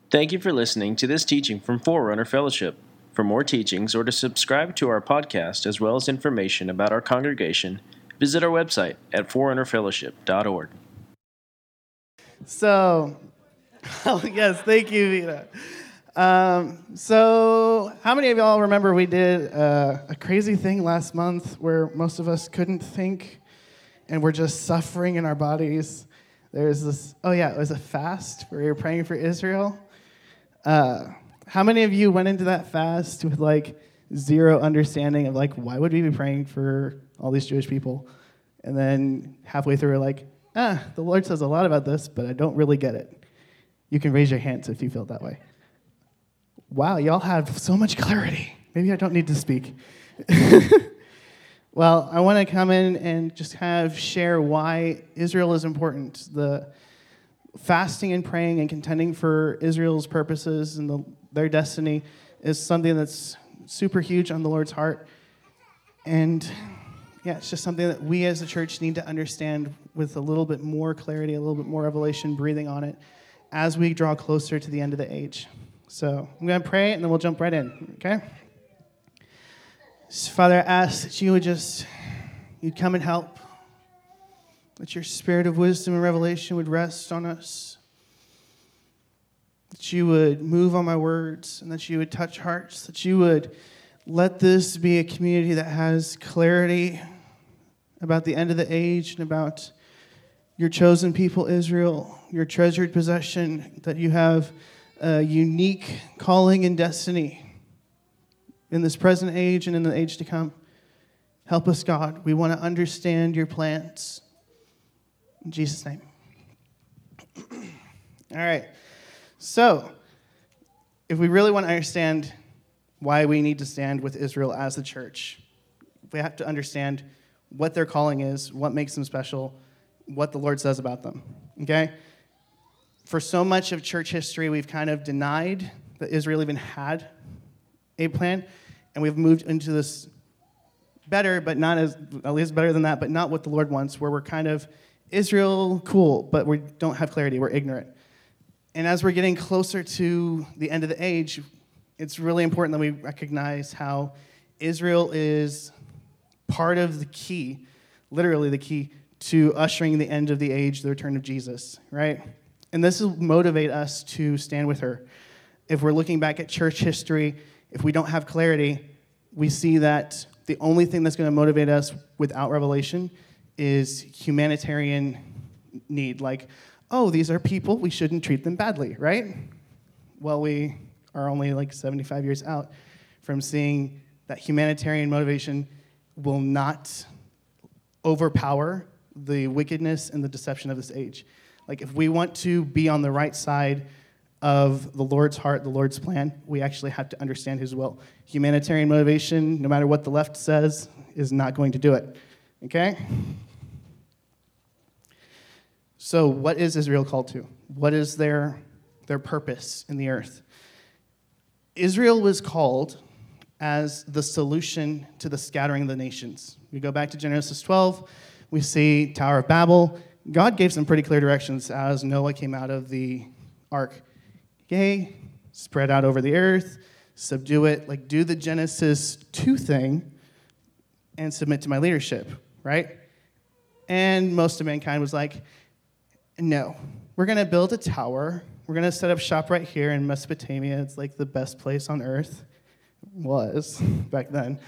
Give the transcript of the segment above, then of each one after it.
Thank you for listening to this teaching from Forerunner Fellowship. For more teachings or to subscribe to our podcast as well as information about our congregation, visit our website at forerunnerfellowship.org. Yes, thank you, Vita. So how many of y'all remember we did a crazy thing last month where most of us couldn't think and we're just suffering in our bodies? There's this, it was a fast where we were praying for Israel. How many of you went into that fast with zero understanding of why would we be praying for all these Jewish people? And then halfway through we're the Lord says a lot about this, but I don't really get it. You can raise your hands if you feel that way. Wow, y'all have so much clarity. Maybe I don't need to speak. Well, I want to come in and just share why Israel is important. The fasting and praying and contending for Israel's purposes and their destiny is something that's super huge on the Lord's heart. And it's just something that we as a church need to understand with a little bit more clarity, a little bit more revelation, breathing on it as we draw closer to the end of the age. So I'm going to pray, and then we'll jump right in, okay? So Father, I ask that you'd come and help, that your spirit of wisdom and revelation would rest on us, that you would move on my words, and that you would touch hearts, that you would let this be a community that has clarity about the end of the age and about your chosen people, Israel, your treasured possession, that you have a unique calling and destiny in this present age and in the age to come. Help us, God. We want to understand your plans. In Jesus' name. All right. So, if we really want to understand why we need to stand with Israel as the church, we have to understand what their calling is, what makes them special, what the Lord says about them. Okay? For so much of church history, we've kind of denied that Israel even had a plan, and we've moved into this better, but not at least better than that, but not what the Lord wants, where we're kind of Israel, cool, but we don't have clarity, we're ignorant. And as we're getting closer to the end of the age, it's really important that we recognize how Israel is part of the key, literally the key, to ushering the end of the age, the return of Jesus, right? And this will motivate us to stand with her. If we're looking back at church history, if we don't have clarity, we see that the only thing that's going to motivate us without revelation is humanitarian need. These are people, we shouldn't treat them badly, right? Well, we are only 75 years out from seeing that humanitarian motivation will not overpower the wickedness and the deception of this age. If we want to be on the right side of the Lord's heart, the Lord's plan, we actually have to understand his will. Humanitarian motivation, no matter what the left says, is not going to do it. Okay? So what is Israel called to? What is their purpose in the earth? Israel was called as the solution to the scattering of the nations. We go back to Genesis 12, we see Tower of Babel. God gave some pretty clear directions as Noah came out of the ark. Okay, spread out over the earth, subdue it, do the Genesis 2 thing, and submit to my leadership, right? And most of mankind was no, we're going to build a tower. We're going to set up shop right here in Mesopotamia. It's the best place on earth. Was back then.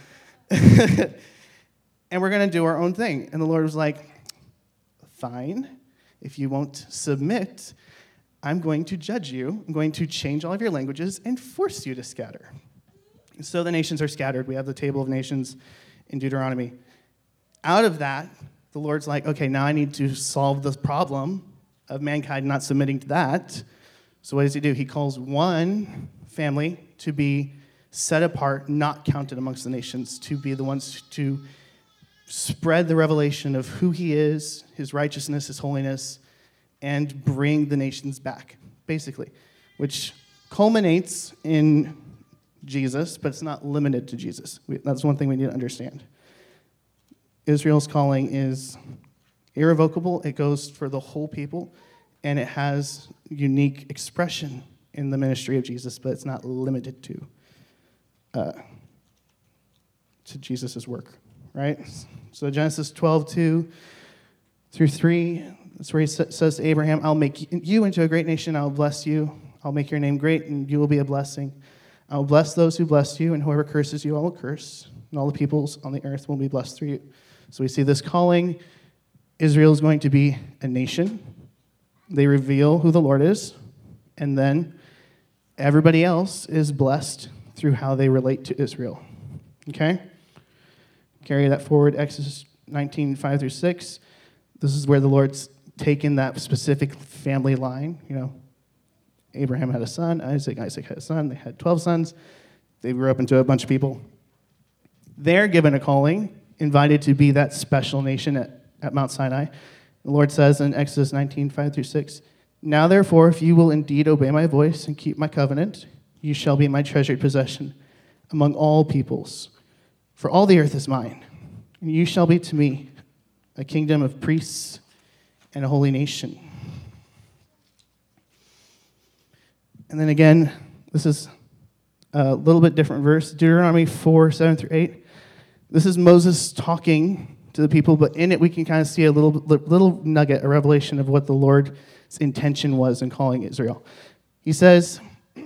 And we're going to do our own thing. And the Lord was fine. If you won't submit, I'm going to judge you. I'm going to change all of your languages and force you to scatter. And so the nations are scattered. We have the table of nations in Deuteronomy. Out of that, the Lord's okay, now I need to solve this problem of mankind not submitting to that. So what does he do? He calls one family to be set apart, not counted amongst the nations, to be the ones to spread the revelation of who he is, his righteousness, his holiness, and bring the nations back, basically, which culminates in Jesus, but it's not limited to Jesus. That's one thing we need to understand. Israel's calling is irrevocable. It goes for the whole people, and it has unique expression in the ministry of Jesus, but it's not limited to Jesus' work, right? So Genesis 12:2 through 3, that's where he says to Abraham, I'll make you into a great nation, I'll bless you, I'll make your name great, and you will be a blessing. I will bless those who bless you, and whoever curses you, I will curse, and all the peoples on the earth will be blessed through you. So we see this calling. Israel is going to be a nation. They reveal who the Lord is, and then everybody else is blessed through how they relate to Israel. Okay? Carry that forward, Exodus 19:5 through 6. This is where the Lord's taken that specific family line. You know, Abraham had a son, Isaac had a son. They had 12 sons. They grew up into a bunch of people. They're given a calling, invited to be that special nation at Mount Sinai. The Lord says in Exodus 19:5 through 6, now therefore, if you will indeed obey my voice and keep my covenant, you shall be my treasured possession among all peoples. For all the earth is mine, and you shall be to me a kingdom of priests and a holy nation. And then again, this is a little bit different verse, Deuteronomy 4:7-8. This is Moses talking to the people, but in it we can kind of see a little nugget, a revelation of what the Lord's intention was in calling Israel. He says,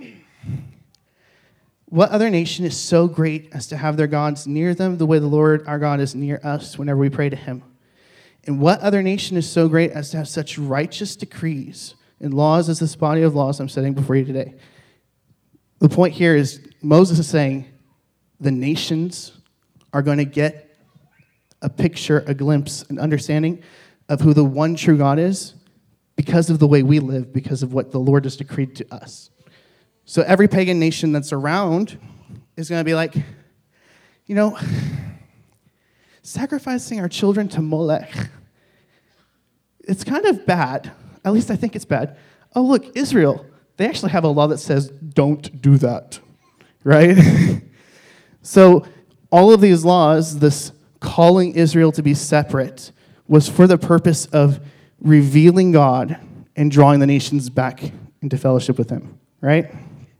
what other nation is so great as to have their gods near them the way the Lord our God is near us whenever we pray to him? And what other nation is so great as to have such righteous decrees and laws as this body of laws I'm setting before you today? The point here is Moses is saying the nations are going to get a picture, a glimpse, an understanding of who the one true God is because of the way we live, because of what the Lord has decreed to us. So every pagan nation that's around is going to be like, you know, sacrificing our children to Molech, it's kind of bad. At least I think it's bad. Oh, look, Israel, they actually have a law that says, don't do that, right? So all of these laws, this calling Israel to be separate, was for the purpose of revealing God and drawing the nations back into fellowship with him, right?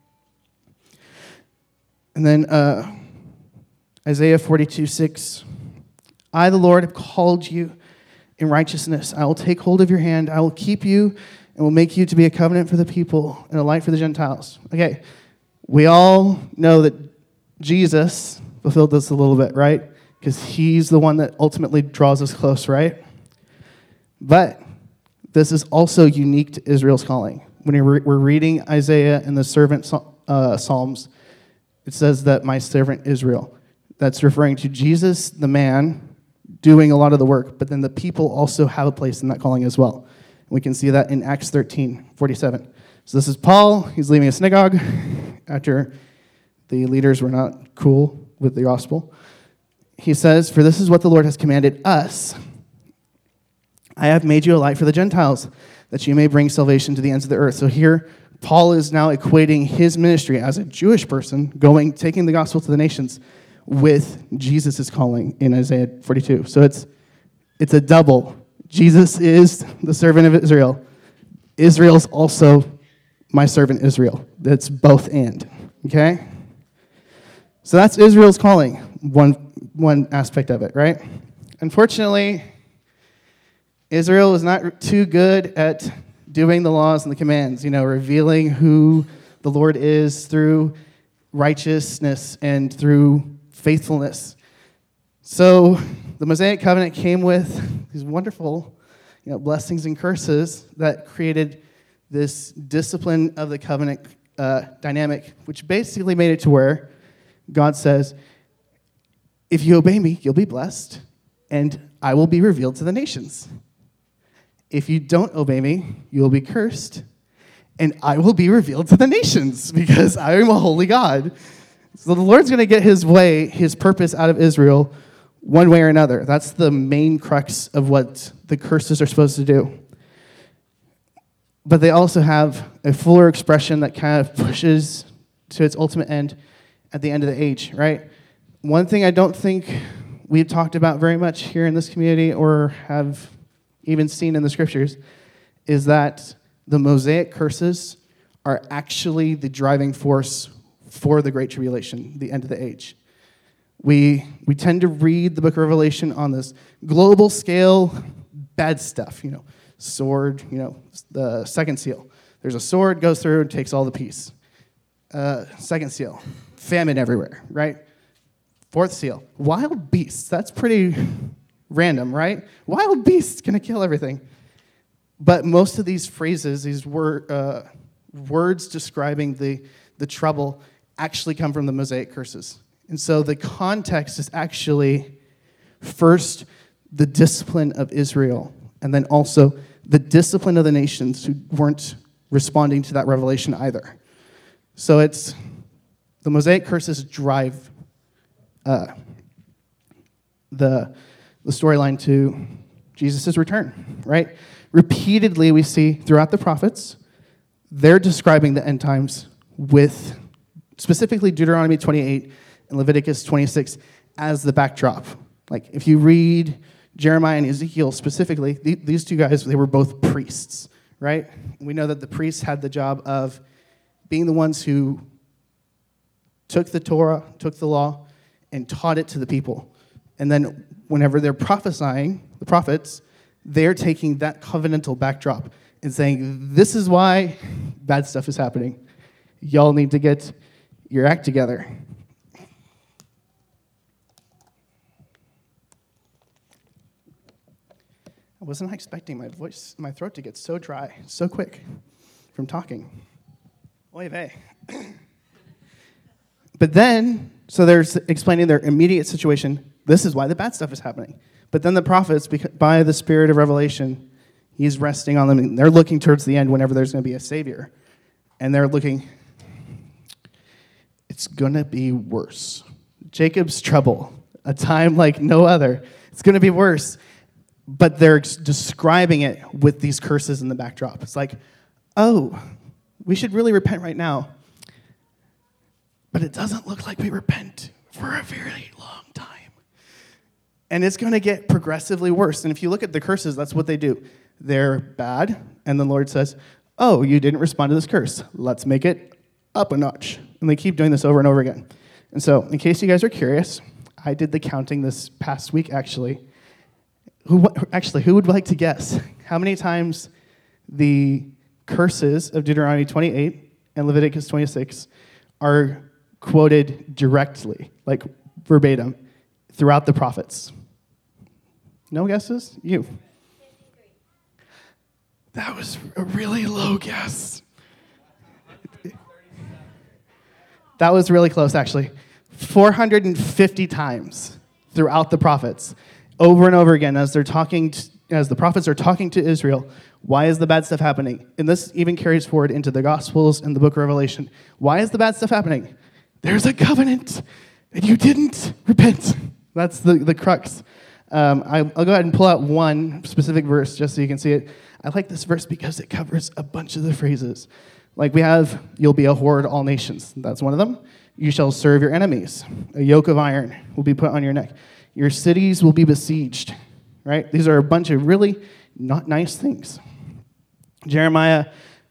And then Isaiah 42:6, I, the Lord, have called you in righteousness. I will take hold of your hand. I will keep you and will make you to be a covenant for the people and a light for the Gentiles. Okay, we all know that Jesus fulfilled this a little bit, right? Because he's the one that ultimately draws us close, right? But this is also unique to Israel's calling. When we're reading Isaiah and the servant Psalms, it says that my servant Israel. That's referring to Jesus, the man, doing a lot of the work, but then the people also have a place in that calling as well. We can see that in Acts 13:47. So this is Paul. He's leaving a synagogue after the leaders were not cool with the gospel. He says, for this is what the Lord has commanded us. I have made you a light for the Gentiles, that you may bring salvation to the ends of the earth. So here, Paul is now equating his ministry as a Jewish person, taking the gospel to the nations, with Jesus' calling in Isaiah 42. So it's a double. Jesus is the servant of Israel. Israel's also my servant Israel. That's both and. Okay? So that's Israel's calling, one aspect of it, right? Unfortunately, Israel is not too good at doing the laws and the commands, revealing who the Lord is through righteousness and through faithfulness. So the Mosaic covenant came with these wonderful, blessings and curses that created this discipline of the covenant dynamic, which basically made it to where God says, if you obey me, you'll be blessed, and I will be revealed to the nations. If you don't obey me, you will be cursed, and I will be revealed to the nations, because I am a holy God. So the Lord's going to get his way, his purpose out of Israel one way or another. That's the main crux of what the curses are supposed to do. But they also have a fuller expression that kind of pushes to its ultimate end at the end of the age, right? One thing I don't think we've talked about very much here in this community or have even seen in the scriptures is that the Mosaic curses are actually the driving force for the Great Tribulation, the end of the age. We tend to read the book of Revelation on this global scale, bad stuff, sword, the second seal. There's a sword, goes through, and takes all the peace. Second seal, famine everywhere, right? Fourth seal, wild beasts. That's pretty random, right? Wild beasts gonna kill everything. But most of these phrases, these words describing the trouble, actually come from the Mosaic curses. And so the context is actually first the discipline of Israel, and then also the discipline of the nations who weren't responding to that revelation either. So it's the Mosaic curses drive the storyline to Jesus' return, right? Repeatedly, we see throughout the prophets, they're describing the end times with specifically Deuteronomy 28 and Leviticus 26 as the backdrop. Like, if you read Jeremiah and Ezekiel specifically, these two guys, they were both priests, right? We know that the priests had the job of being the ones who took the Torah, took the law, and taught it to the people. And then whenever they're prophesying, the prophets, they're taking that covenantal backdrop and saying, this is why bad stuff is happening. Y'all need to get your act together. I wasn't expecting my throat to get so dry so quick from talking. Oy vey. But then, so they're explaining their immediate situation. This is why the bad stuff is happening. But then the prophets, by the spirit of revelation, he's resting on them. And they're looking towards the end whenever there's going to be a savior. And they're looking, it's going to be worse. Jacob's trouble, a time like no other. It's going to be worse. But they're describing it with these curses in the backdrop. It's like, oh, we should really repent right now. But it doesn't look like we repent for a very long time. And it's going to get progressively worse. And if you look at the curses, that's what they do. They're bad, and the Lord says, oh, you didn't respond to this curse. Let's make it up a notch. And they keep doing this over and over again. And so, in case you guys are curious, I did the counting this past week, actually. Who would like to guess how many times the curses of Deuteronomy 28 and Leviticus 26 are quoted directly, like verbatim, throughout the prophets? No guesses? You. 53. That was a really low guess. That was really close, actually. 450 times throughout the prophets. Over and over again, as the prophets are talking to Israel, why is the bad stuff happening? And this even carries forward into the Gospels and the book of Revelation. Why is the bad stuff happening? There's a covenant, and you didn't repent. That's the crux. I'll go ahead and pull out one specific verse just so you can see it. I like this verse because it covers a bunch of the phrases. Like we have, you'll be a whore to all nations. That's one of them. You shall serve your enemies. A yoke of iron will be put on your neck. Your cities will be besieged, right? These are a bunch of really not nice things. Jeremiah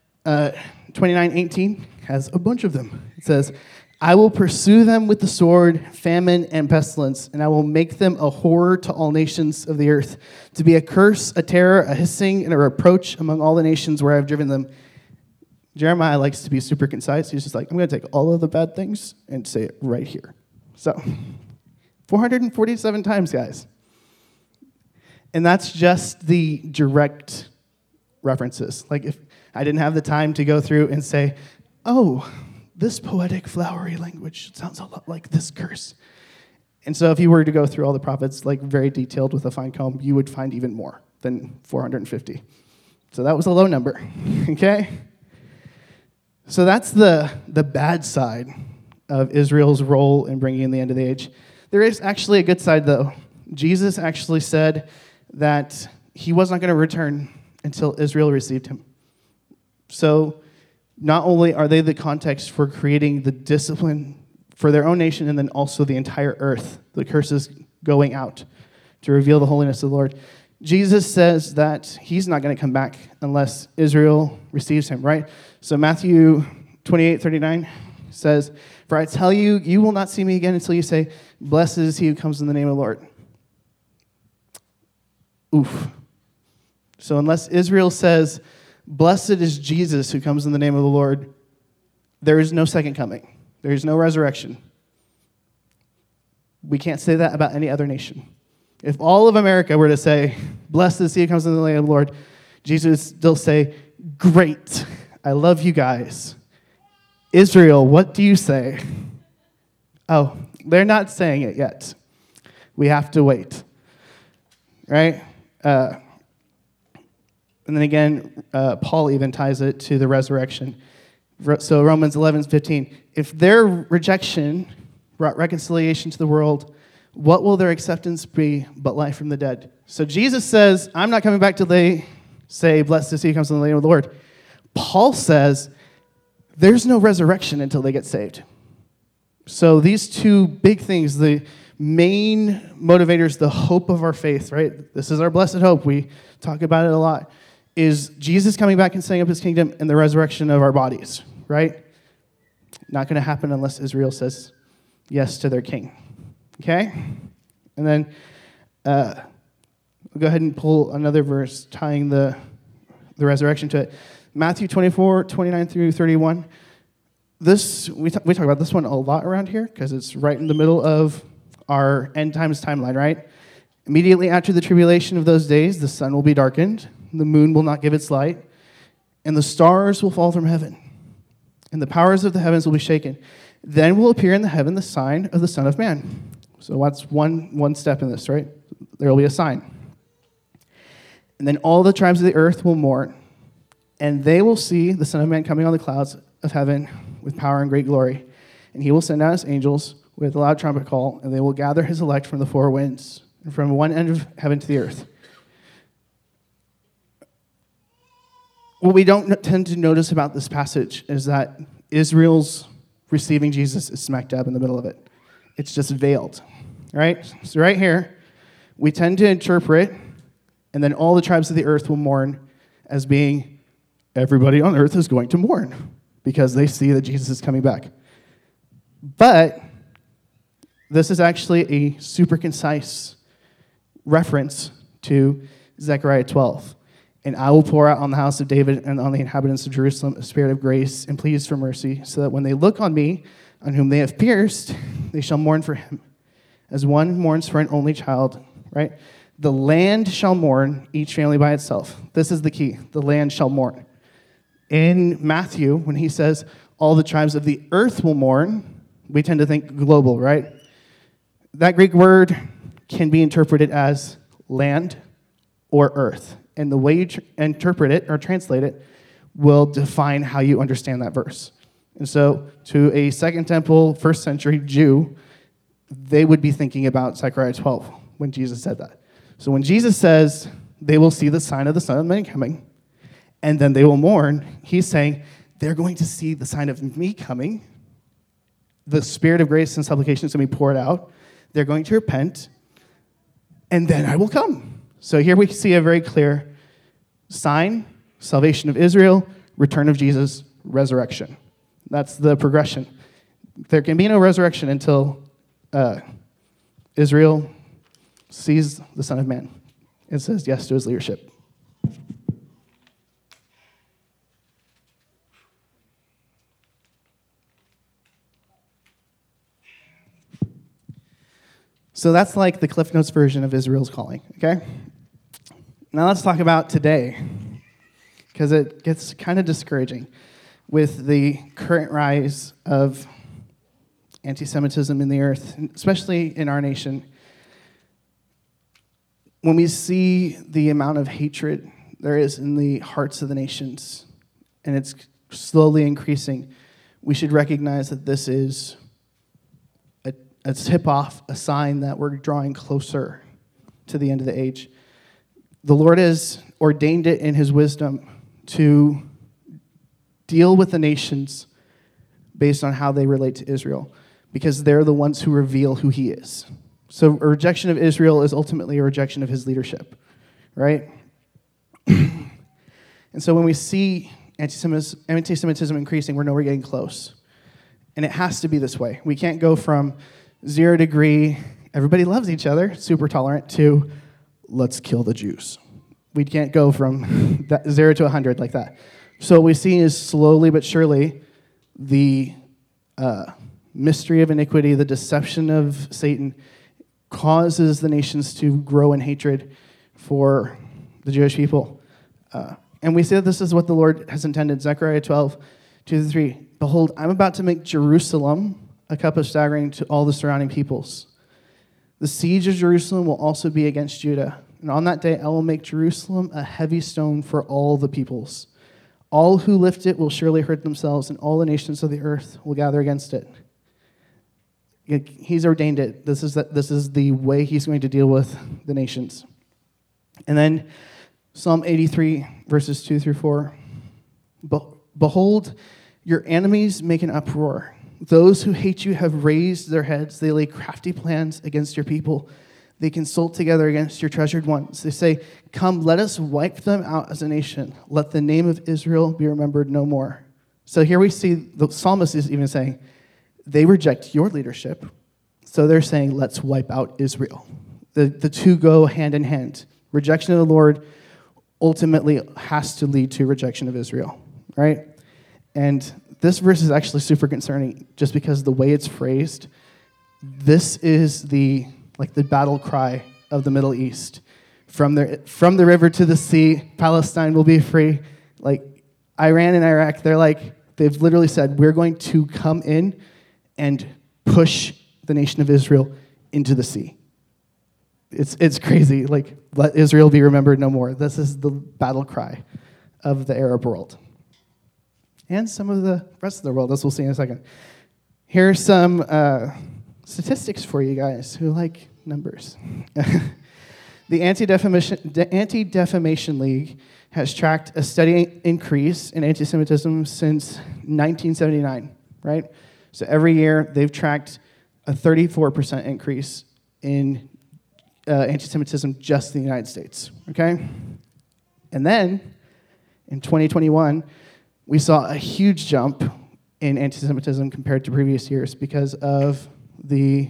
29:18 has a bunch of them. It says, I will pursue them with the sword, famine, and pestilence, and I will make them a horror to all nations of the earth, to be a curse, a terror, a hissing, and a reproach among all the nations where I have driven them. Jeremiah likes to be super concise. He's just like, I'm going to take all of the bad things and say it right here. So 447 times, guys. And that's just the direct references. Like if I didn't have the time to go through and say, oh, this poetic, flowery language sounds a lot like this curse. And so if you were to go through all the prophets, like very detailed with a fine comb, you would find even more than 450. So that was a low number, okay? So that's the bad side of Israel's role in bringing in the end of the age. There is actually a good side, though. Jesus actually said that he was not going to return until Israel received him. So not only are they the context for creating the discipline for their own nation and then also the entire earth, the curses going out to reveal the holiness of the Lord, Jesus says that he's not going to come back unless Israel receives him, right? So Matthew 28:39 says, "For I tell you, you will not see me again until you say, 'Blessed is he who comes in the name of the Lord.'" Oof. So unless Israel says, "Blessed is Jesus who comes in the name of the Lord," there is no second coming. There is no resurrection. We can't say that about any other nation. If all of America were to say, "Blessed is he who comes in the name of the Lord," Jesus would still say, "Great, I love you guys." Israel, what do you say? Oh, they're not saying it yet. We have to wait, right? And then again, Paul even ties it to the resurrection. So Romans 11:15, if their rejection brought reconciliation to the world, what will their acceptance be but life from the dead? So Jesus says, I'm not coming back till they say, "Blessed is he who comes in the name of the Lord." Paul says, there's no resurrection until they get saved. So these two big things, the main motivators, the hope of our faith, right? This is our blessed hope. We talk about it a lot. Is Jesus coming back and setting up his kingdom and the resurrection of our bodies, right? Not going to happen unless Israel says yes to their king, okay? And then we'll go ahead and pull another verse tying the resurrection to it. Matthew 24:29 through 31. This we talk about this one a lot around here because it's right in the middle of our end times timeline, right? Immediately after the tribulation of those days, the sun will be darkened, the moon will not give its light, and the stars will fall from heaven, and the powers of the heavens will be shaken. Then will appear in the heaven the sign of the Son of Man. So what's one step in this, right? There will be a sign. And then all the tribes of the earth will mourn, and they will see the Son of Man coming on the clouds of heaven with power and great glory. And he will send out his angels with a loud trumpet call, and they will gather his elect from the four winds, and from one end of heaven to the earth. What we don't tend to notice about this passage is that Israel's receiving Jesus is smack dab in the middle of it. It's just veiled, right? So right here, we tend to interpret, and then all the tribes of the earth will mourn as being everybody on earth is going to mourn because they see that Jesus is coming back. But this is actually a super concise reference to Zechariah 12. And I will pour out on the house of David and on the inhabitants of Jerusalem a spirit of grace and pleas for mercy, so that when they look on me, on whom they have pierced, they shall mourn for him, as one mourns for an only child, right? The land shall mourn, each family by itself. This is the key. The land shall mourn. In Matthew, when he says all the tribes of the earth will mourn, we tend to think global, right? That Greek word can be interpreted as land or earth. And the way you interpret it or translate it will define how you understand that verse. And so to a Second Temple, first century Jew, they would be thinking about Zechariah 12 when Jesus said that. So when Jesus says they will see the sign of the Son of Man coming, and then they will mourn, he's saying they're going to see the sign of me coming. The spirit of grace and supplication is going to be poured out. They're going to repent, and then I will come. So here we see a very clear sign: salvation of Israel, return of Jesus, resurrection. That's the progression. There can be no resurrection until Israel sees the Son of Man and says yes to his leadership. So that's like the Cliff Notes version of Israel's calling, okay? Now let's talk about today, because it gets kind of discouraging with the current rise of anti-Semitism in the earth, especially in our nation. When we see the amount of hatred there is in the hearts of the nations, and it's slowly increasing, we should recognize that this is a tip-off, a sign that we're drawing closer to the end of the age. The Lord has ordained it in his wisdom to deal with the nations based on how they relate to Israel, because they're the ones who reveal who he is. So a rejection of Israel is ultimately a rejection of his leadership, right? And so when we see anti-Semitism increasing, we're nowhere getting close. And it has to be this way. We can't go from 0 degree, everybody loves each other, super tolerant, to let's kill the Jews. We can't go from 0 to 100 like that. So what we see is slowly but surely the mystery of iniquity, the deception of Satan, causes the nations to grow in hatred for the Jewish people. And we see that this is what the Lord has intended. Zechariah 12, 2-3. Behold, I'm about to make Jerusalem a cup of staggering to all the surrounding peoples. The siege of Jerusalem will also be against Judah. And on that day, I will make Jerusalem a heavy stone for all the peoples. All who lift it will surely hurt themselves, and all the nations of the earth will gather against it. He's ordained it. This is the way he's going to deal with the nations. And then Psalm 83, verses 2-4. Behold, your enemies make an uproar. Those who hate you have raised their heads. They lay crafty plans against your people. They consult together against your treasured ones. They say, come, let us wipe them out as a nation. Let the name of Israel be remembered no more. So here we see the psalmist is even saying, they reject your leadership. So they're saying, let's wipe out Israel. The two go hand in hand. Rejection of the Lord ultimately has to lead to rejection of Israel, right? And this verse is actually super concerning just because the way it's phrased, this is the battle cry of the Middle East. From the river to the sea, Palestine will be free. Like Iran and Iraq, they've literally said, we're going to come in and push the nation of Israel into the sea. It's crazy. Like, let Israel be remembered no more. This is the battle cry of the Arab world. And some of the rest of the world, as we'll see in a second. Here's some statistics for you guys who like numbers. The Anti-Defamation League has tracked a steady increase in anti-Semitism since 1979, right? So every year, they've tracked a 34% increase in anti-Semitism just in the United States, okay? And then, in 2021, we saw a huge jump in anti-Semitism compared to previous years because of the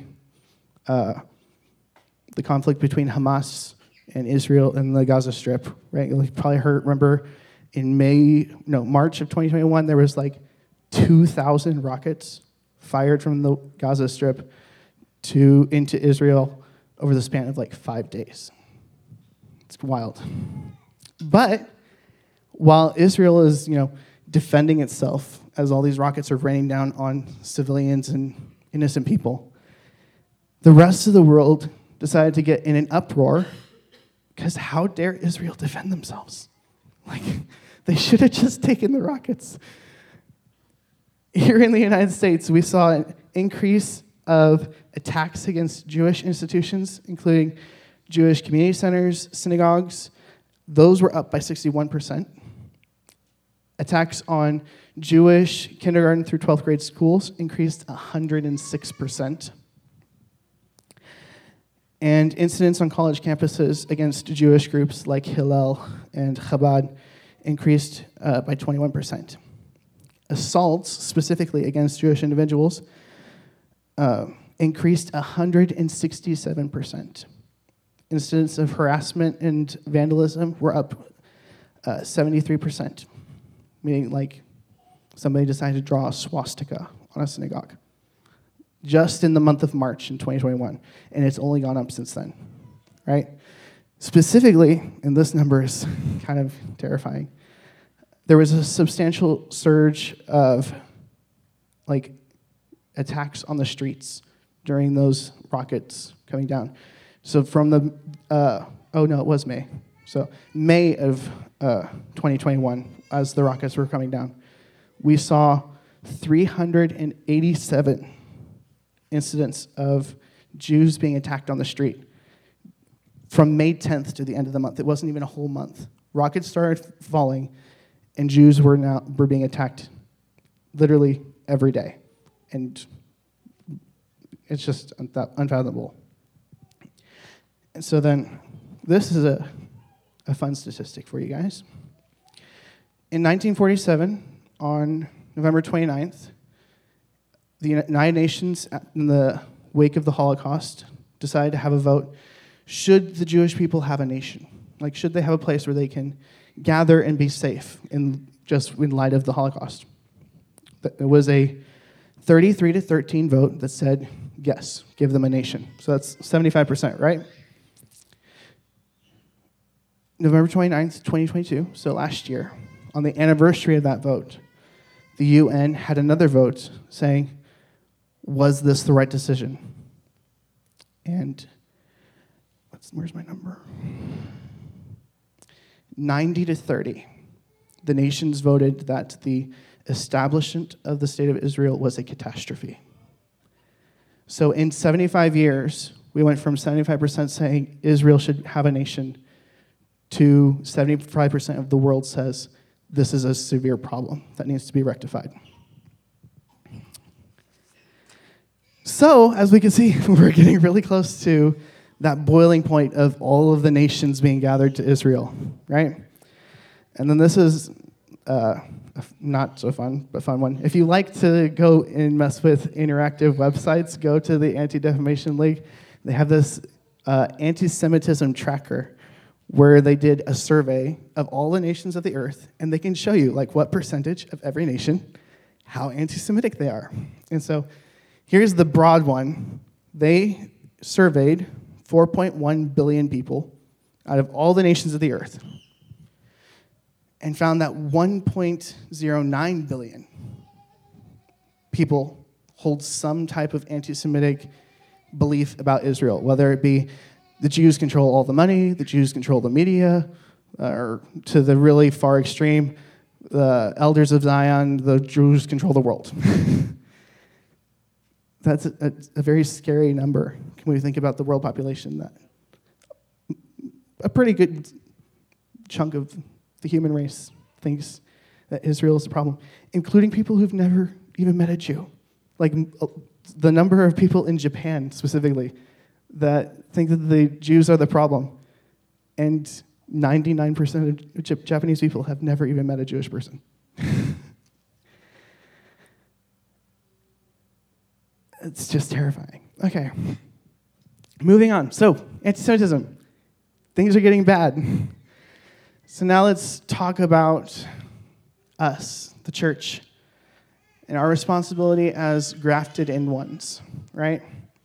conflict between Hamas and Israel and the Gaza Strip, right? You probably remember in March of 2021, there was 2,000 rockets fired from the Gaza Strip into Israel over the span of 5 days. It's wild. But while Israel is, defending itself as all these rockets are raining down on civilians and innocent people, the rest of the world decided to get in an uproar because how dare Israel defend themselves? They should have just taken the rockets. Here in the United States, we saw an increase of attacks against Jewish institutions, including Jewish community centers, synagogues. Those were up by 61%. Attacks on Jewish kindergarten through 12th grade schools increased 106%. And incidents on college campuses against Jewish groups like Hillel and Chabad increased by 21%. Assaults, specifically against Jewish individuals, increased 167%. Incidents of harassment and vandalism were up 73%, meaning somebody decided to draw a swastika on a synagogue just in the month of March in 2021, and it's only gone up since then, right? Specifically, and this number is kind of terrifying, there was a substantial surge of attacks on the streets during those rockets coming down. So from it was May. So May of 2021, as the rockets were coming down, we saw 387 incidents of Jews being attacked on the street from May 10th to the end of the month. It wasn't even a whole month. Rockets started falling, and Jews were being attacked literally every day. And it's just unfathomable. And so then, this is a fun statistic for you guys. In 1947, on November 29th, the United Nations, in the wake of the Holocaust, decided to have a vote. Should the Jewish people have a nation? Like, should they have a place where they can gather and be safe in light of the Holocaust? It was a 33-13 vote that said, yes, give them a nation. So that's 75%, right? November 29th, 2022, so last year, on the anniversary of that vote, the UN had another vote saying, was this the right decision? And where's my number? 90-30. The nations voted that the establishment of the state of Israel was a catastrophe. So in 75 years, we went from 75% saying Israel should have a nation to 75% of the world says this is a severe problem that needs to be rectified. So, as we can see, we're getting really close to that boiling point of all of the nations being gathered to Israel, right? And then this is not so fun, but fun one. If you like to go and mess with interactive websites, go to the Anti-Defamation League. They have this anti-Semitism tracker where they did a survey of all the nations of the earth, and they can show you like what percentage of every nation, how anti-Semitic they are. And so here's the broad one. They surveyed 4.1 billion people out of all the nations of the earth and found that 1.09 billion people hold some type of anti-Semitic belief about Israel, whether it be the Jews control all the money, the Jews control the media, or to the really far extreme, the elders of Zion, the Jews control the world. That's a very scary number when we think about the world population. That a pretty good chunk of the human race thinks that Israel is the problem, including people who've never even met a Jew. Like the number of people in Japan specifically that think that the Jews are the problem, and 99% of Japanese people have never even met a Jewish person. It's just terrifying. Okay, moving on. So, anti-Semitism. Things are getting bad. So now let's talk about us, the church, and our responsibility as grafted in ones, right?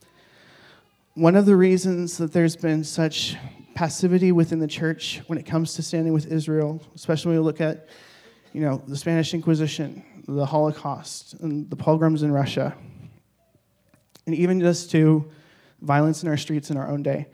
One of the reasons that there's been such passivity within the church when it comes to standing with Israel, especially when we look at, the Spanish Inquisition, the Holocaust, and the pogroms in Russia, and even just to violence in our streets in our own day,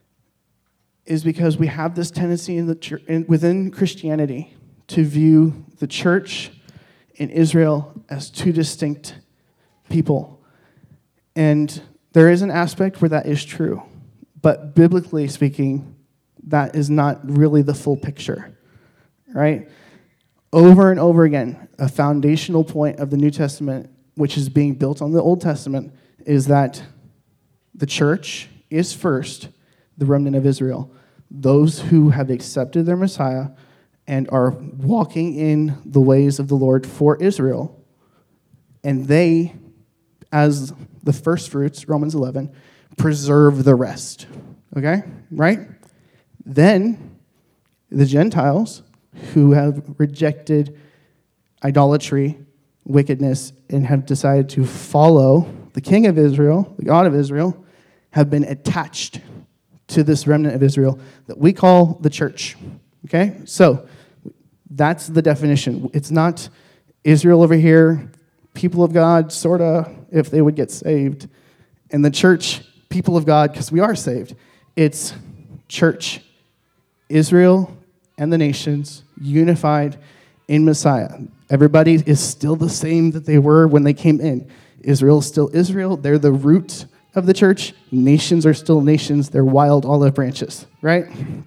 is because we have this tendency in the church, within Christianity to view the church and Israel as two distinct people. And there is an aspect where that is true, but biblically speaking, that is not really the full picture, right? Over and over again, a foundational point of the New Testament, which is being built on the Old Testament, is that the church is first the remnant of Israel, those who have accepted their Messiah and are walking in the ways of the Lord for Israel, and they, as the first fruits, Romans 11, preserve the rest. Okay? Right? Then the Gentiles who have rejected idolatry, wickedness, and have decided to follow the King of Israel, the God of Israel, have been attached to this remnant of Israel that we call the church. Okay? So that's the definition. It's not Israel over here, people of God, sort of, if they would get saved, and the church, people of God, because we are saved. It's church, Israel, and the nations unified in Messiah. Everybody is still the same that they were when they came in. Israel is still Israel. They're the root of the church. Nations are still nations. They're wild olive branches, right?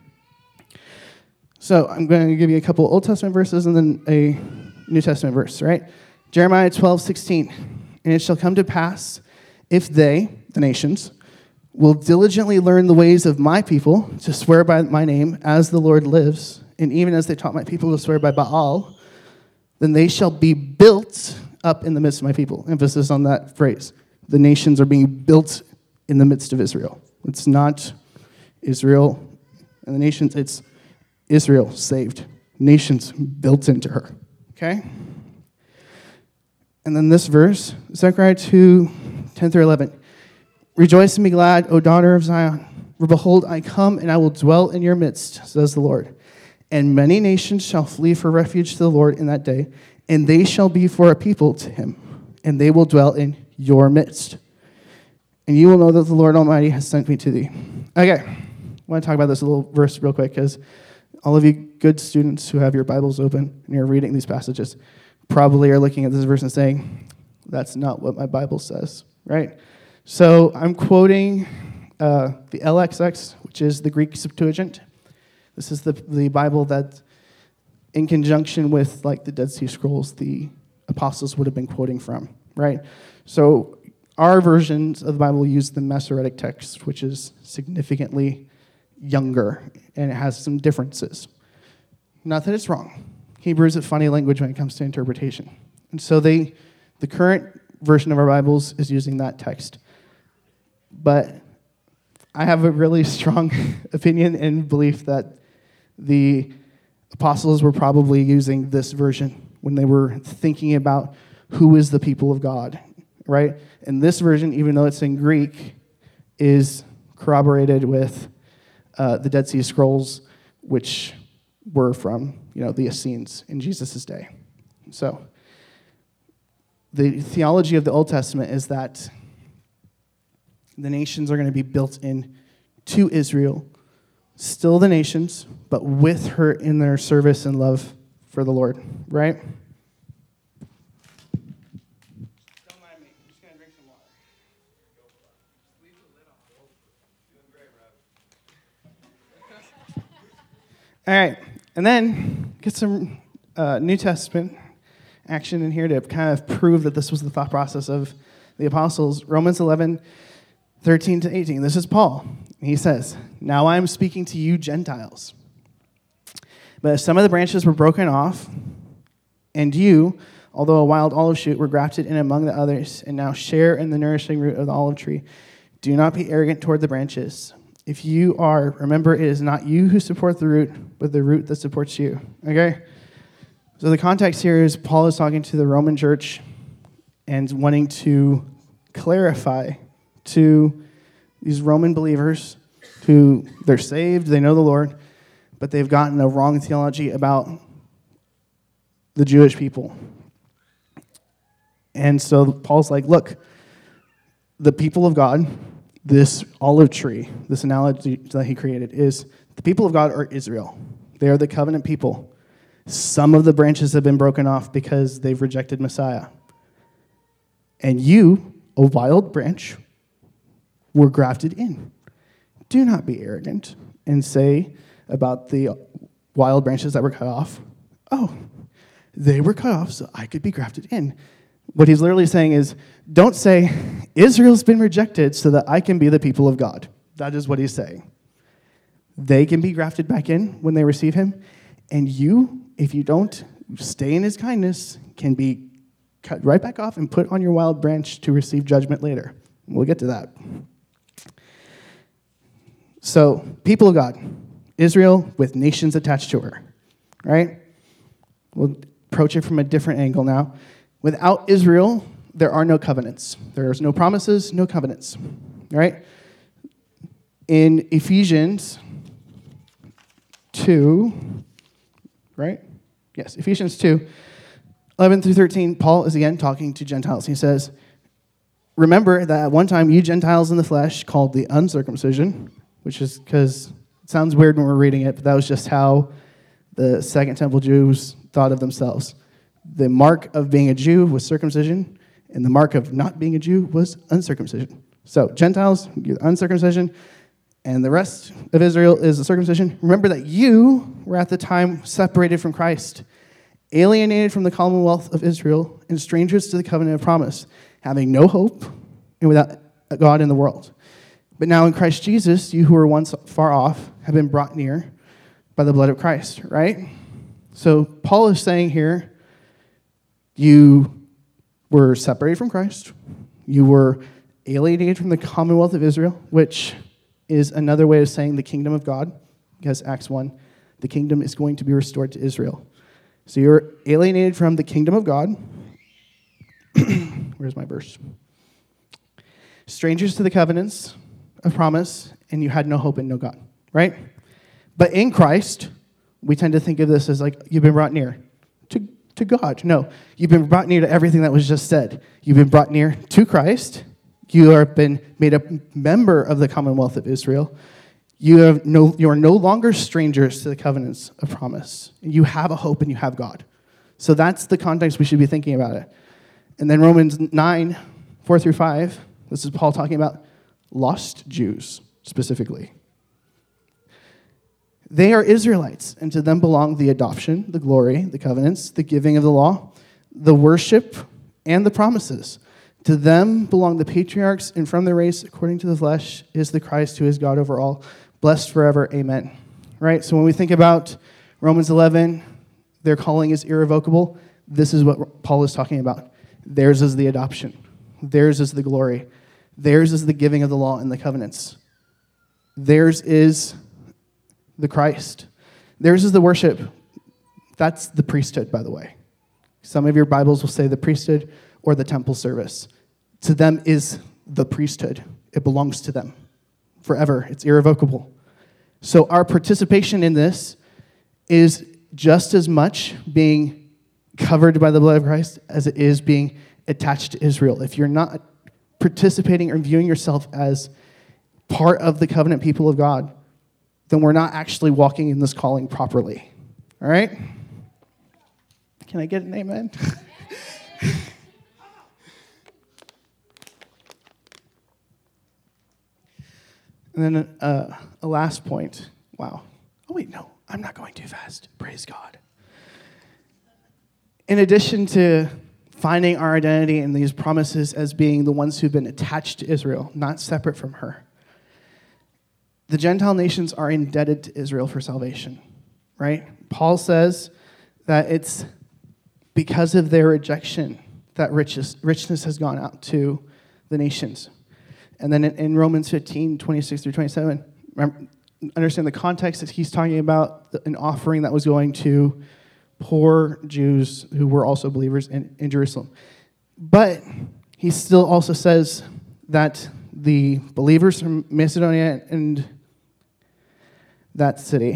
So I'm going to give you a couple Old Testament verses and then a New Testament verse, right? Jeremiah 12:16. And it shall come to pass, if they, the nations, will diligently learn the ways of my people to swear by my name, as the Lord lives, and even as they taught my people to swear by Baal, then they shall be built up in the midst of my people. Emphasis on that phrase. The nations are being built in the midst of Israel. It's not Israel and the nations, it's Israel saved. Nations built into her. Okay? And then this verse, Zechariah 2, 10 through 11. Rejoice and be glad, O daughter of Zion. For behold, I come and I will dwell in your midst, says the Lord. And many nations shall flee for refuge to the Lord in that day, and they shall be for a people to him, and they will dwell in your midst. And you will know that the Lord Almighty has sent me to thee. Okay, I want to talk about this little verse real quick, because all of you good students who have your Bibles open and you're reading these passages probably are looking at this verse and saying, that's not what my Bible says, right? So I'm quoting the LXX, which is the Greek Septuagint. This is the Bible that, in conjunction with like the Dead Sea Scrolls, the apostles would have been quoting from, right? So our versions of the Bible use the Masoretic text, which is significantly younger, and it has some differences. Not that it's wrong. Hebrew is a funny language when it comes to interpretation. And so the current version of our Bibles is using that text. But I have a really strong opinion and belief that the apostles were probably using this version when they were thinking about who is the people of God, right? And this version, even though it's in Greek, is corroborated with the Dead Sea Scrolls, which were from, the Essenes in Jesus' day. So the theology of the Old Testament is that the nations are going to be built in to Israel, still the nations, but with her in their service and love for the Lord, right? Don't mind me. I'm just going to drink some water. All right, and then get some New Testament action in here to kind of prove that this was the thought process of the apostles. Romans 11, 13 to 18. This is Paul. He says, now I am speaking to you Gentiles. But some of the branches were broken off, and you, although a wild olive shoot, were grafted in among the others, and now share in the nourishing root of the olive tree. Do not be arrogant toward the branches. If you are, remember, it is not you who support the root, but the root that supports you. Okay? So the context here is Paul is talking to the Roman church and wanting to clarify to these Roman believers who they're saved, they know the Lord, but they've gotten a wrong theology about the Jewish people. And so Paul's like, look, the people of God, this olive tree, this analogy that he created is the people of God are Israel. They are the covenant people. Some of the branches have been broken off because they've rejected Messiah. And you, a wild branch, were grafted in. Do not be arrogant and say about the wild branches that were cut off, oh, they were cut off so I could be grafted in. What he's literally saying is, don't say, Israel's been rejected so that I can be the people of God. That is what he's saying. They can be grafted back in when they receive him, and you, if you don't stay in his kindness, can be cut right back off and put on your wild branch to receive judgment later. We'll get to that. So, people of God, Israel with nations attached to her, right? We'll approach it from a different angle now. Without Israel, there are no covenants. There's no promises, no covenants, right? In Ephesians 2, right? Yes, Ephesians 2, 11 through 13, Paul is again talking to Gentiles. He says, remember that at one time you Gentiles in the flesh called the uncircumcision, which is because it sounds weird when we're reading it, but that was just how the Second Temple Jews thought of themselves. The mark of being a Jew was circumcision, and the mark of not being a Jew was uncircumcision. So Gentiles, uncircumcision, and the rest of Israel is the circumcision. Remember that you were at the time separated from Christ, alienated from the commonwealth of Israel, and strangers to the covenant of promise, having no hope and without God in the world. But now in Christ Jesus, you who were once far off have been brought near by the blood of Christ, right? So Paul is saying here You were separated from Christ. You were alienated from the commonwealth of Israel, which is another way of saying the kingdom of God, because Acts 1, the kingdom is going to be restored to Israel. So you're alienated from the kingdom of God. Where's my verse? Strangers to the covenants of promise, and you had no hope and no God, right? But in Christ, we tend to think of this as like you've been brought near to God. No, you've been brought near to everything that was just said. You've been brought near to Christ. You have been made a member of the commonwealth of Israel. You are no longer strangers to the covenants of promise. You have a hope and you have God. So that's the context we should be thinking about it. And then Romans 9, 4 through 5, this is Paul talking about lost Jews specifically. They are Israelites, and to them belong the adoption, the glory, the covenants, the giving of the law, the worship, and the promises. To them belong the patriarchs, and from the race, according to the flesh, is the Christ who is God over all, blessed forever. Amen. Right? So when we think about Romans 11, their calling is irrevocable. This is what Paul is talking about. Theirs is the adoption. Theirs is the glory. Theirs is the giving of the law and the covenants. Theirs is the Christ. Theirs is the worship. That's the priesthood, by the way. Some of your Bibles will say the priesthood or the temple service. To them is the priesthood. It belongs to them forever. It's irrevocable. So our participation in this is just as much being covered by the blood of Christ as it is being attached to Israel. If you're not participating or viewing yourself as part of the covenant people of God, then we're not actually walking in this calling properly. All right? Can I get an amen? And then a last point. Wow. Oh, wait, no. I'm not going too fast. Praise God. In addition to finding our identity in these promises as being the ones who've been attached to Israel, not separate from her, the Gentile nations are indebted to Israel for salvation, right? Paul says that it's because of their rejection that richness has gone out to the nations. And then in Romans 15, 26 through 27, understand the context that he's talking about an offering that was going to poor Jews who were also believers in Jerusalem. But he still also says that the believers from Macedonia and that city,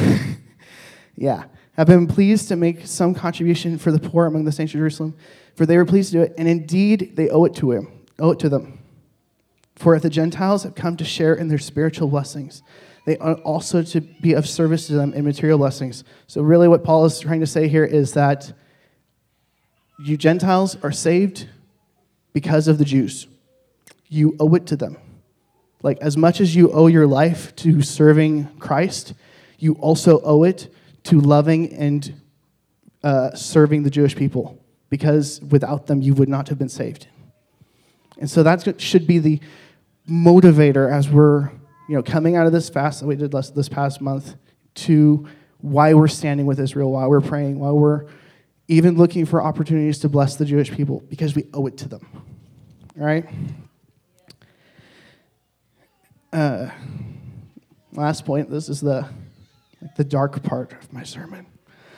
have been pleased to make some contribution for the poor among the saints of Jerusalem, for they were pleased to do it, and indeed they owe it to them. For if the Gentiles have come to share in their spiritual blessings, they ought also to be of service to them in material blessings. So really what Paul is trying to say here is that you Gentiles are saved because of the Jews. You owe it to them. Like, as much as you owe your life to serving Christ, you also owe it to loving and serving the Jewish people, because without them, you would not have been saved. And so that should be the motivator as we're coming out of this fast that we did this past month, to why we're standing with Israel, why we're praying, why we're even looking for opportunities to bless the Jewish people, because we owe it to them. All right? Last point, this is the dark part of my sermon.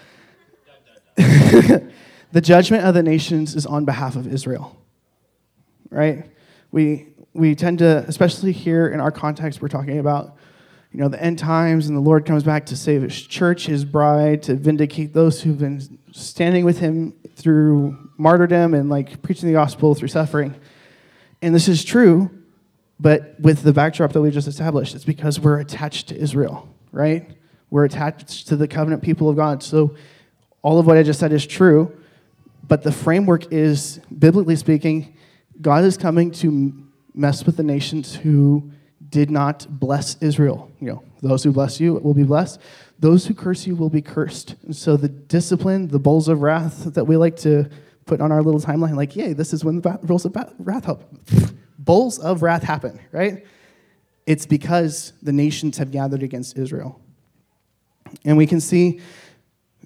The judgment of the nations is on behalf of Israel, right? We tend to, especially here in our context, we're talking about, the end times, and the Lord comes back to save his church, his bride, to vindicate those who've been standing with him through martyrdom and preaching the gospel through suffering. And this is true, but with the backdrop that we just established, it's because we're attached to Israel, right? We're attached to the covenant people of God. So all of what I just said is true, but the framework is, biblically speaking, God is coming to mess with the nations who did not bless Israel. Those who bless you will be blessed. Those who curse you will be cursed. And so the discipline, the bowls of wrath that we like to put on our little timeline, this is when the bowls of wrath happen. Bowls of wrath happen, right? It's because the nations have gathered against Israel. And we can see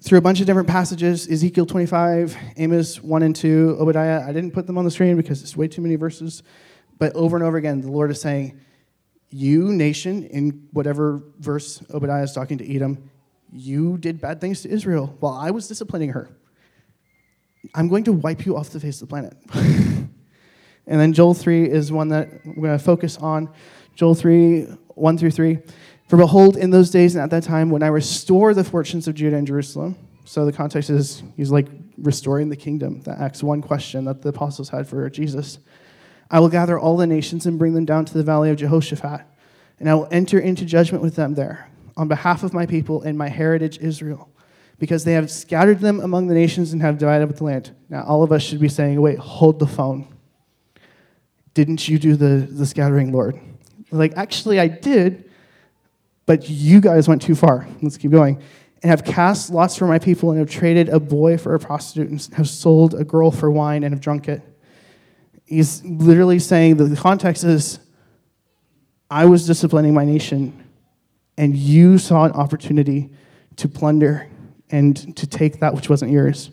through a bunch of different passages, Ezekiel 25, Amos 1 and 2, Obadiah. I didn't put them on the screen because it's way too many verses. But over and over again, the Lord is saying, you nation, in whatever verse Obadiah is talking to Edom, you did bad things to Israel while I was disciplining her. I'm going to wipe you off the face of the planet. And then Joel 3 is one that we're going to focus on. Joel 3, 1 through 3. For behold, in those days and at that time, when I restore the fortunes of Judah and Jerusalem. So the context is he's like restoring the kingdom. That Acts 1 question that the apostles had for Jesus. I will gather all the nations and bring them down to the valley of Jehoshaphat. And I will enter into judgment with them there on behalf of my people and my heritage Israel. Because they have scattered them among the nations and have divided up the land. Now all of us should be saying, wait, hold the phone. Didn't you do the scattering, Lord? Like, actually I did. But you guys went too far. Let's keep going. And have cast lots for my people and have traded a boy for a prostitute and have sold a girl for wine and have drunk it. He's literally saying that the context is, I was disciplining my nation and you saw an opportunity to plunder and to take that which wasn't yours.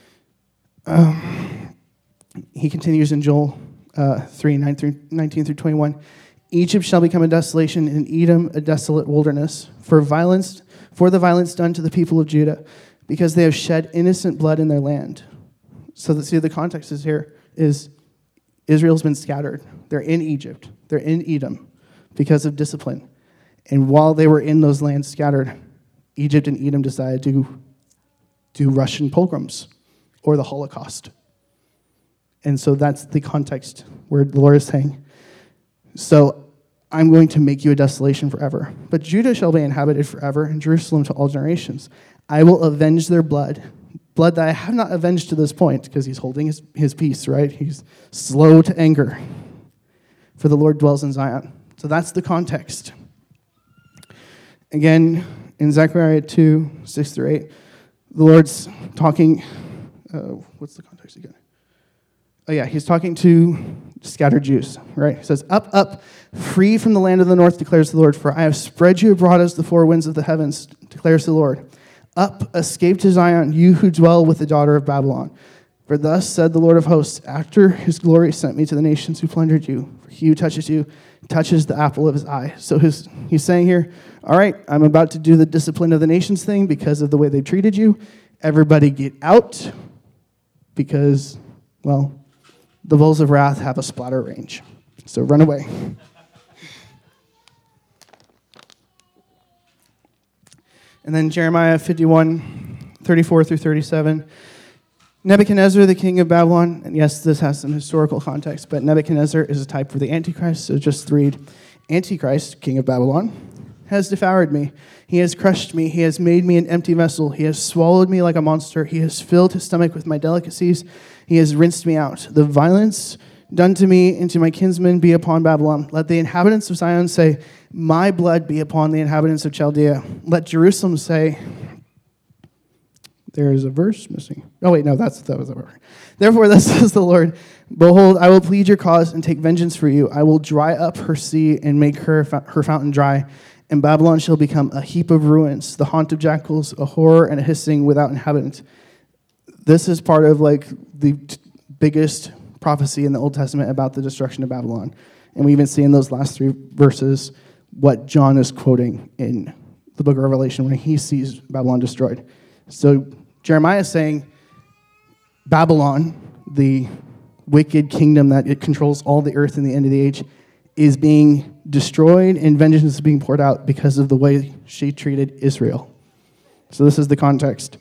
He continues in Joel 3, 19 through 21. Egypt shall become a desolation, and Edom a desolate wilderness, for the violence done to the people of Judah, because they have shed innocent blood in their land. So the context is here is Israel's been scattered. They're in Egypt. They're in Edom because of discipline. And while they were in those lands scattered, Egypt and Edom decided to do Russian pogroms or the Holocaust. And so that's the context where the Lord is saying, so I'm going to make you a desolation forever. But Judah shall be inhabited forever, and Jerusalem to all generations. I will avenge their blood that I have not avenged to this point, because he's holding his peace, right? He's slow to anger. For the Lord dwells in Zion. So that's the context. Again, in Zechariah 2, 6 through 8, the Lord's talking, what's the context again? Oh yeah, he's talking to scattered Jews, right? He says, up, up, free from the land of the north, declares the Lord, for I have spread you abroad as the four winds of the heavens, declares the Lord. Up, escape to Zion, you who dwell with the daughter of Babylon. For thus said the Lord of hosts, after his glory sent me to the nations who plundered you. For he who touches you touches the apple of his eye. So he's saying here, all right, I'm about to do the discipline of the nations thing because of the way they treated you. Everybody get out because, well, the bowls of wrath have a splatter range. So run away. And then Jeremiah 51, 34 through 37. Nebuchadnezzar, the king of Babylon, and yes, this has some historical context, but Nebuchadnezzar is a type for the Antichrist, so just read, Antichrist, king of Babylon, has devoured me. He has crushed me. He has made me an empty vessel. He has swallowed me like a monster. He has filled his stomach with my delicacies. He has rinsed me out. The violence done to me and to my kinsmen be upon Babylon. Let the inhabitants of Zion say, my blood be upon the inhabitants of Chaldea. Let Jerusalem say, there is a verse missing. Oh, wait, no, that was a verse. Therefore, thus says the Lord, behold, I will plead your cause and take vengeance for you. I will dry up her sea and make her fountain dry. And Babylon shall become a heap of ruins, the haunt of jackals, a horror and a hissing without inhabitant. This is part of like the biggest prophecy in the Old Testament about the destruction of Babylon. And we even see in those last three verses what John is quoting in the book of Revelation when he sees Babylon destroyed. So Jeremiah is saying Babylon, the wicked kingdom that it controls all the earth in the end of the age, is being destroyed and vengeance is being poured out because of the way she treated Israel. So this is the context.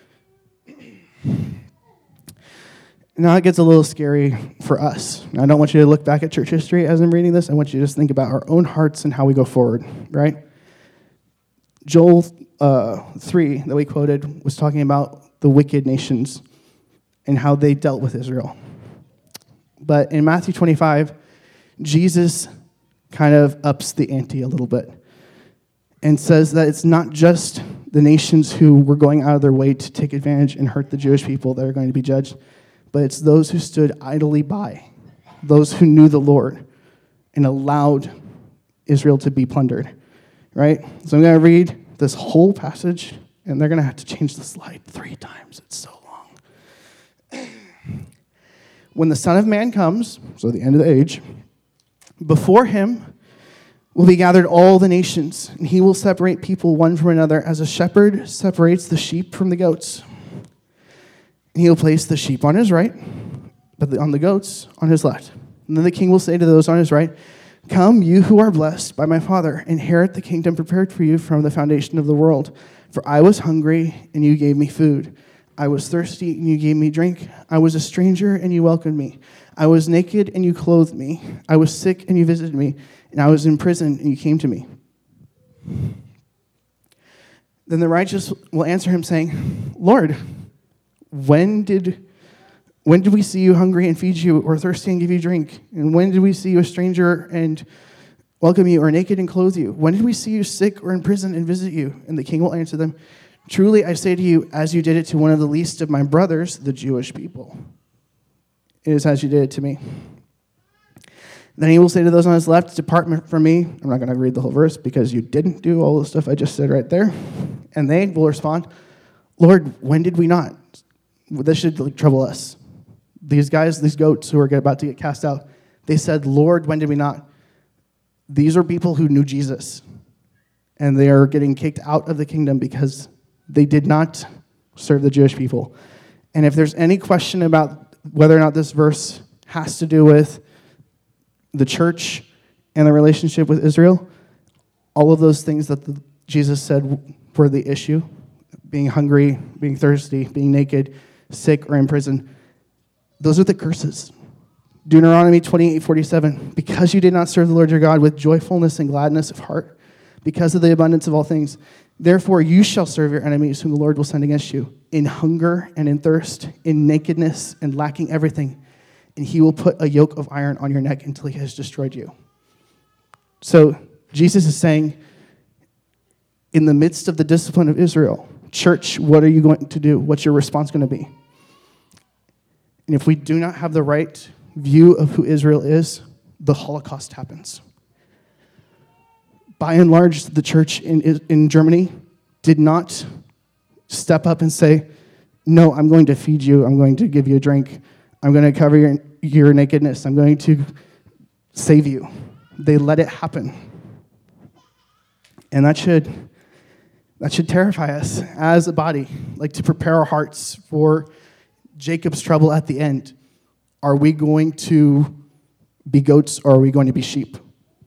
Now it gets a little scary for us. I don't want you to look back at church history as I'm reading this. I want you to just think about our own hearts and how we go forward, right? Joel 3 that we quoted was talking about the wicked nations and how they dealt with Israel. But in Matthew 25, Jesus kind of ups the ante a little bit and says that it's not just the nations who were going out of their way to take advantage and hurt the Jewish people that are going to be judged, but it's those who stood idly by, those who knew the Lord and allowed Israel to be plundered, right? So I'm going to read this whole passage And they're going to have to change the slide 3 times. It's so long. When the Son of Man comes, so the end of the age, before him will be gathered all the nations, and he will separate people one from another as a shepherd separates the sheep from the goats. And he will place the sheep on his right, but on the goats on his left. And then the king will say to those on his right, "Come, you who are blessed by my Father, inherit the kingdom prepared for you from the foundation of the world. For I was hungry, and you gave me food. I was thirsty, and you gave me drink. I was a stranger, and you welcomed me. I was naked, and you clothed me. I was sick, and you visited me. And I was in prison, and you came to me." Then the righteous will answer him, saying, "Lord, when did we see you hungry and feed you, or thirsty and give you drink? And when did we see you a stranger and welcome you, or naked and clothe you? When did we see you sick or in prison and visit you?" And the king will answer them, "Truly I say to you, as you did it to one of the least of my brothers, the Jewish people, it is as you did it to me." Then he will say to those on his left, "Depart from me." I'm not going to read the whole verse because you didn't do all the stuff I just said right there. And they will respond, "Lord, when did we not?" This should trouble us. These guys, these goats who are about to get cast out, they said, "Lord, when did we not?" These are people who knew Jesus. And they are getting kicked out of the kingdom because they did not serve the Jewish people. And if there's any question about whether or not this verse has to do with the church and the relationship with Israel, all of those things that Jesus said were the issue, being hungry, being thirsty, being naked, sick, or in prison, those are the curses. Deuteronomy 28:47, "Because you did not serve the Lord your God with joyfulness and gladness of heart, because of the abundance of all things, therefore you shall serve your enemies whom the Lord will send against you, in hunger and in thirst, in nakedness and lacking everything. And he will put a yoke of iron on your neck until he has destroyed you." So Jesus is saying, in the midst of the discipline of Israel, church, what are you going to do? What's your response going to be? And if we do not have the right view of who Israel is, the Holocaust happens. By and large, the church in Germany did not step up and say, "No, I'm going to feed you. I'm going to give you a drink. I'm going to cover your nakedness. I'm going to save you." They let it happen. And that should terrify us as a body, like to prepare our hearts for Jacob's trouble at the end. Are we going to be goats or are we going to be sheep?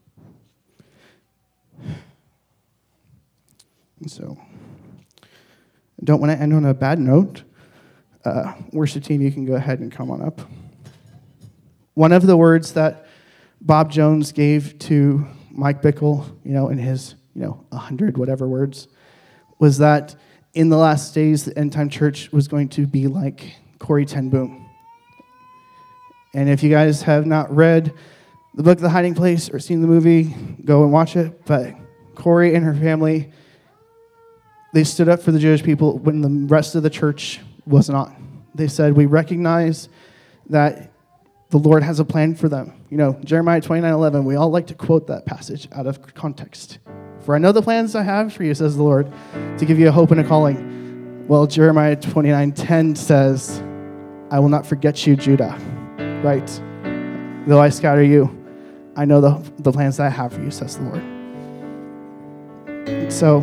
And so, I don't want to end on a bad note. Worship team, you can go ahead and come on up. One of the words that Bob Jones gave to Mike Bickle, in his, 100 whatever words, was that in the last days, the end time church was going to be like Corrie ten Boom. And if you guys have not read the book The Hiding Place or seen the movie, go and watch it. But Corrie and her family, they stood up for the Jewish people when the rest of the church was not. They said, "We recognize that the Lord has a plan for them." Jeremiah 29:11, we all like to quote that passage out of context. "For I know the plans I have for you, says the Lord, to give you a hope and a calling." Well, Jeremiah 29:10 says, "I will not forget you, Judah." Right? "Though I scatter you, I know the plans that I have for you, says the Lord." So,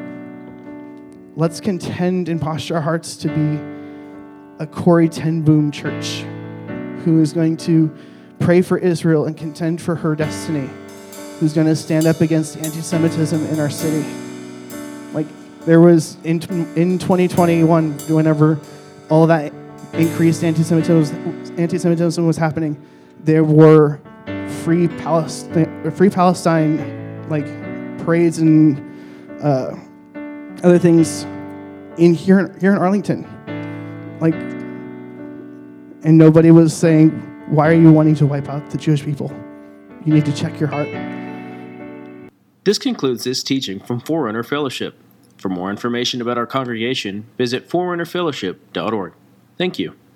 let's contend and posture our hearts to be a Corrie ten Boom church who is going to pray for Israel and contend for her destiny, who's going to stand up against anti-Semitism in our city. Like there was in 2021, whenever all that increased anti-Semitism was happening, there were free Palestine like parades and other things here in Arlington. Like, and nobody was saying, "Why are you wanting to wipe out the Jewish people? You need to check your heart." This concludes this teaching from Forerunner Fellowship. For more information about our congregation, visit forerunnerfellowship.org. Thank you.